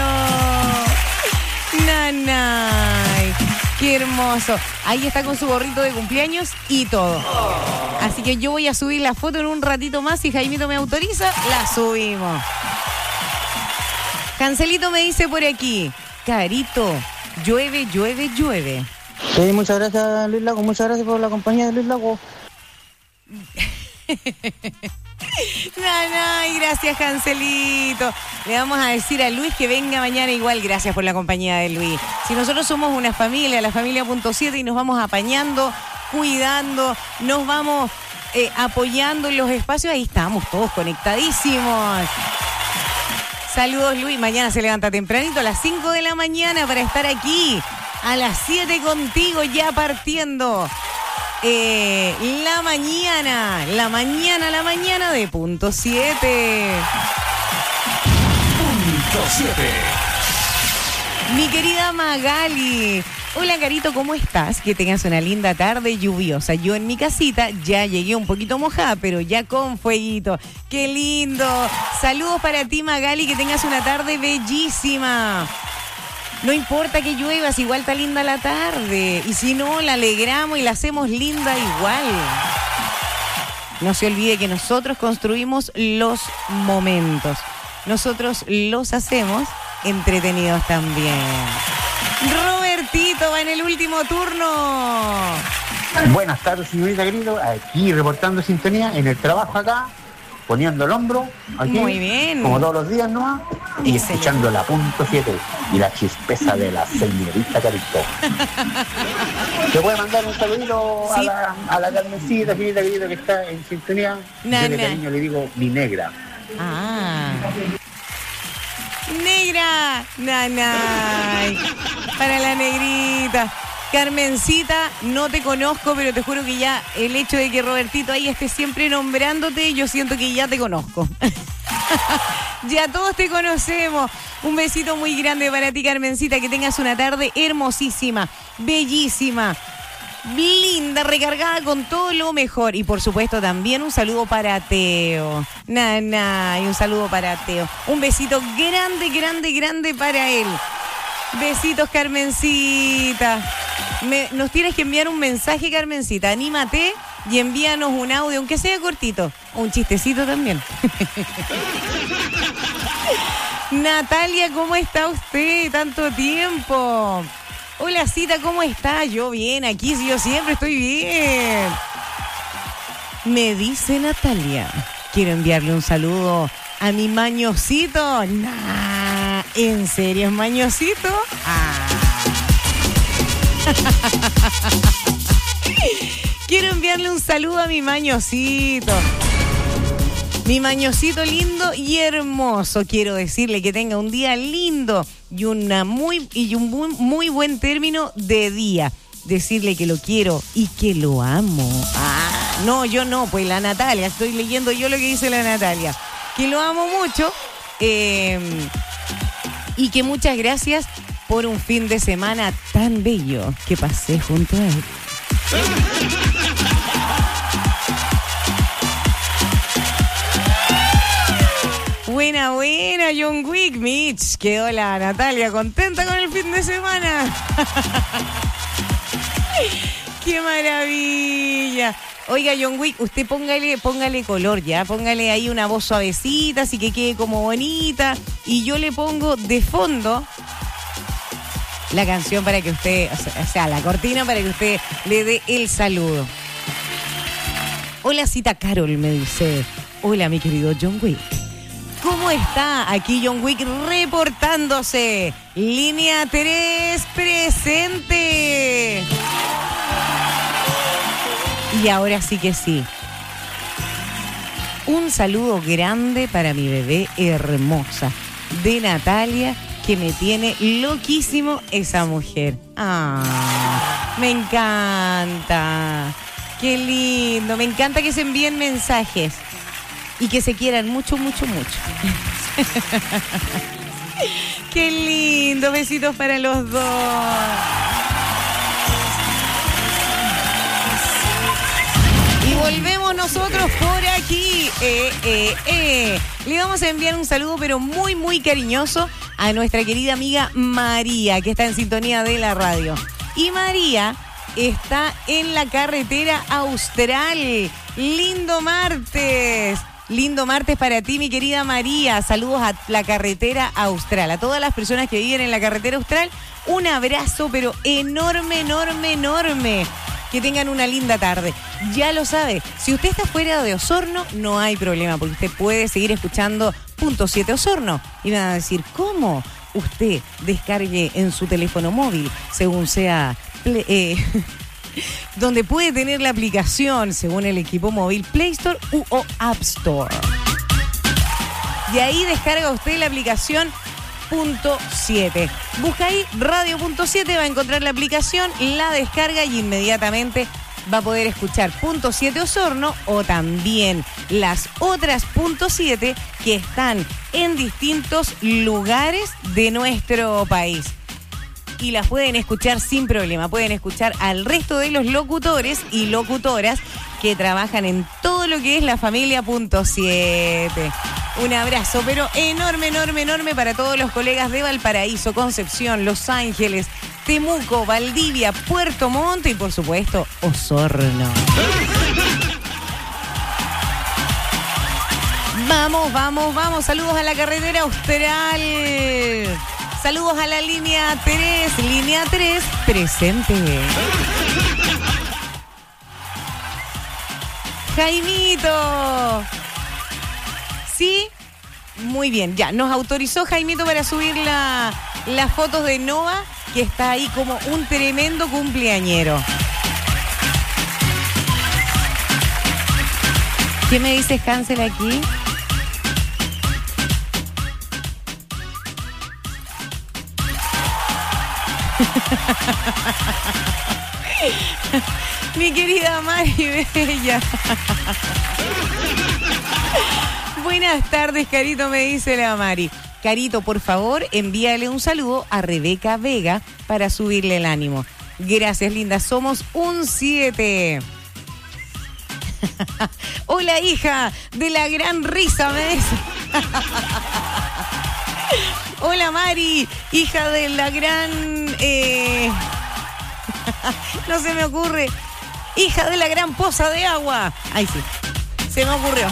¡Nanay! ¡Qué hermoso! Ahí está con su gorrito de cumpleaños y todo. Así que yo voy a subir la foto en un ratito más. Si Jaimito me autoriza, la subimos. Cancelito me dice por aquí, Carito, llueve. Sí, muchas gracias, Luis Lago. Muchas gracias por la compañía de Luis Lago. No, gracias, Cancelito. Le vamos a decir a Luis que venga mañana igual. Gracias por la compañía de Luis. Si nosotros somos una familia, la familia .7, y nos vamos apañando, cuidando, nos vamos apoyando en los espacios, ahí estamos todos conectadísimos. Saludos, Luis. Mañana se levanta tempranito a las 5 de la mañana para estar aquí a las 7 contigo, ya partiendo la mañana de punto 7. Punto 7. Mi querida Magali. Hola, Carito, ¿cómo estás? Que tengas una linda tarde lluviosa. Yo en mi casita ya llegué un poquito mojada, pero ya con fueguito. ¡Qué lindo! Saludos para ti, Magali, que tengas una tarde bellísima. No importa que lluevas, igual está linda la tarde. Y si no, la alegramos y la hacemos linda igual. No se olvide que nosotros construimos los momentos. Nosotros los hacemos entretenidos también. Robertito va en el último turno. Buenas tardes, señorita querido. Aquí reportando sintonía en el trabajo acá, poniendo el hombro aquí. Muy bien. Como todos los días, ¿no? Y escuchando la punto 7 y la chispeza de la señorita Carito. ¿Te puede mandar un saludito sí. a la Carmencita, señorita querido, que está en sintonía? Yo de cariño le digo mi negra. Ah. Negra, nanay, para la negrita. Carmencita, no te conozco, pero te juro que ya el hecho de que Robertito ahí esté siempre nombrándote, yo siento que ya te conozco. Ya todos te conocemos. Un besito muy grande para ti, Carmencita, que tengas una tarde hermosísima, bellísima, linda, recargada con todo lo mejor. Y por supuesto también un saludo para Teo. Y un saludo para Teo. Un besito grande para él. Besitos, Carmencita. Nos tienes que enviar un mensaje, Carmencita. Anímate y envíanos un audio, aunque sea cortito. O un chistecito también. Natalia, ¿cómo está usted? Tanto tiempo. Hola, Cita, ¿cómo está? Yo bien, aquí yo siempre estoy bien. Me dice Natalia, quiero enviarle un saludo a mi mañosito. ¿En serio es mañosito? Quiero enviarle un saludo a mi mañosito. Mi mañosito lindo y hermoso. Quiero decirle que tenga un día lindo y un muy buen término de día. Decirle que lo quiero y que lo amo. No, yo no, pues la Natalia. Estoy leyendo yo lo que dice la Natalia. Que lo amo mucho y que muchas gracias por un fin de semana tan bello que pasé junto a él. Buena, buena, John Wick, Mitch. Quedó la Natalia contenta con el fin de semana. ¡Qué maravilla! Oiga, John Wick, usted póngale color ya, póngale ahí una voz suavecita, así que quede como bonita. Y yo le pongo de fondo la canción para que usted, o sea, la cortina para que usted le dé el saludo. Hola, Cita Carol, me dice. Hola, mi querido John Wick. ¿Cómo está? Aquí John Wick reportándose. Línea 3 presente. Y ahora sí que sí. Un saludo grande para mi bebé hermosa, de Natalia, que me tiene loquísimo esa mujer. Ah, me encanta. Qué lindo. Me encanta que se envíen mensajes y que se quieran mucho, mucho, mucho. Qué lindo. Besitos para los dos. Y volvemos nosotros por aquí. Le vamos a enviar un saludo, pero muy, muy cariñoso a nuestra querida amiga María, que está en sintonía de la radio. Y María está en la carretera austral. Lindo martes. Lindo martes para ti, mi querida María. Saludos a la carretera austral. A todas las personas que viven en la carretera austral, un abrazo, pero enorme, enorme, enorme. Que tengan una linda tarde. Ya lo sabe, si usted está fuera de Osorno, no hay problema, porque usted puede seguir escuchando Punto 7 Osorno. Y van a decir, ¿cómo? Usted descargue en su teléfono móvil, según sea... donde puede tener la aplicación, según el equipo móvil, Play Store o App Store. Y ahí descarga usted la aplicación Punto 7. Busca ahí Radio Punto 7, va a encontrar la aplicación, la descarga y inmediatamente va a poder escuchar Punto 7 Osorno o también las otras Punto 7 que están en distintos lugares de nuestro país. Y las pueden escuchar sin problema. Pueden escuchar al resto de los locutores y locutoras que trabajan en todo lo que es la familia Punto 7. Un abrazo, pero enorme, enorme, enorme para todos los colegas de Valparaíso, Concepción, Los Ángeles, Temuco, Valdivia, Puerto Montt y, por supuesto, Osorno. Vamos, vamos, vamos. Saludos a la carretera austral. Saludos a la línea 3. Línea 3 presente. Jaimito. ¿Sí? Muy bien, ya. Nos autorizó Jaimito para subir las fotos de Nova, que está ahí como un tremendo cumpleañero. ¿Qué me dices, Hansel, aquí? Mi querida Mari Bella. Buenas tardes, Carito, me dice la Mari. Carito, por favor, envíale un saludo a Rebeca Vega para subirle el ánimo. Gracias, linda. Somos un 7. Hola, hija de la gran risa, me dice. Hola, Mari, hija de la gran... no se me ocurre. Hija de la gran poza de agua. Ay, sí, se me ocurrió.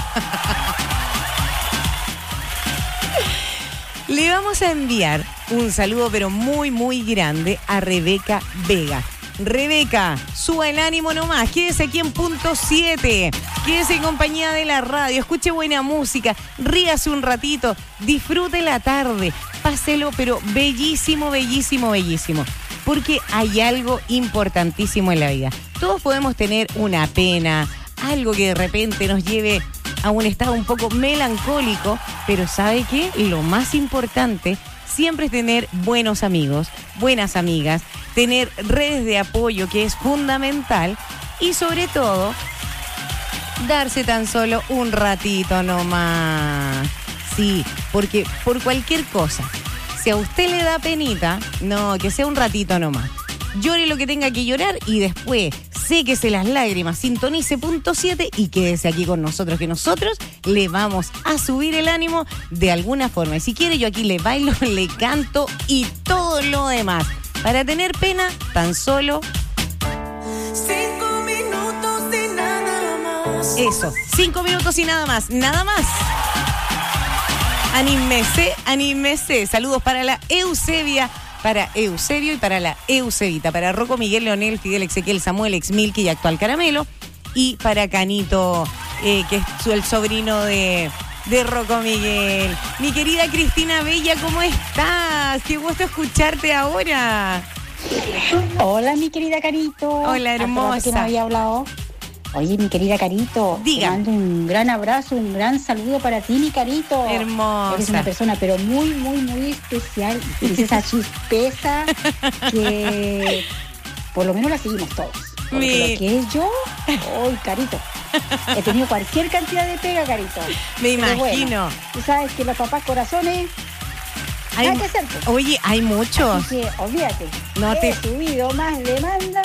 Le vamos a enviar un saludo, pero muy, muy grande a Rebeca Vega. Rebeca, suba el ánimo nomás. Quédese aquí en Punto 7. Quédese en compañía de la radio. Escuche buena música. Ríase un ratito. Disfrute la tarde. Páselo, pero bellísimo, bellísimo, bellísimo. Porque hay algo importantísimo en la vida. Todos podemos tener una pena, algo que de repente nos lleve a un estado un poco melancólico, pero ¿sabe qué? Lo más importante siempre es tener buenos amigos, buenas amigas, tener redes de apoyo, que es fundamental, y sobre todo, darse tan solo un ratito nomás. Sí, porque por cualquier cosa, si a usted le da penita, no, que sea un ratito nomás. Llore lo que tenga que llorar y después séquese las lágrimas, sintonice punto 7 y quédese aquí con nosotros, que nosotros le vamos a subir el ánimo de alguna forma. Y si quiere, yo aquí le bailo, le canto y todo lo demás. Para tener pena, tan solo 5 minutos y nada más. eso, 5 minutos y nada más, nada más. Anímese. Saludos para la Eusebia, para Eusebio y para la Eusebita, para Rocco, Miguel, Leonel, Fidel, Ezequiel, Samuel, Ex Milky y actual Caramelo, y para Canito, que es el sobrino de Rocco Miguel. Mi querida Cristina Bella, ¿cómo estás? Qué gusto escucharte ahora. Hola, mi querida Carito. Hola, hermosa. Hace rato que no había hablado. Oye, mi querida Carito, diga. Te mando un gran abrazo, un gran saludo para ti, mi Carito. Hermosa. Eres una persona, pero muy, muy, muy especial. Tienes esa chispeza que por lo menos la seguimos todos. Porque lo que es yo, hoy, Carito, he tenido cualquier cantidad de pega, Carito. Me Pero imagino. Bueno, tú sabes que los papás corazones... Hay que hacer. Oye, hay muchos. Así que, olvídate. No te... He subido más demanda.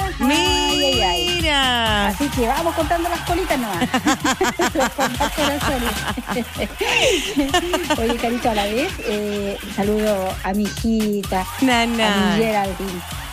Mira. Así que vamos contando las colitas nomás. Los papás corazones. Oye, Carito, a la vez, saludo a mi hijita, Nana. a mi Geraldine,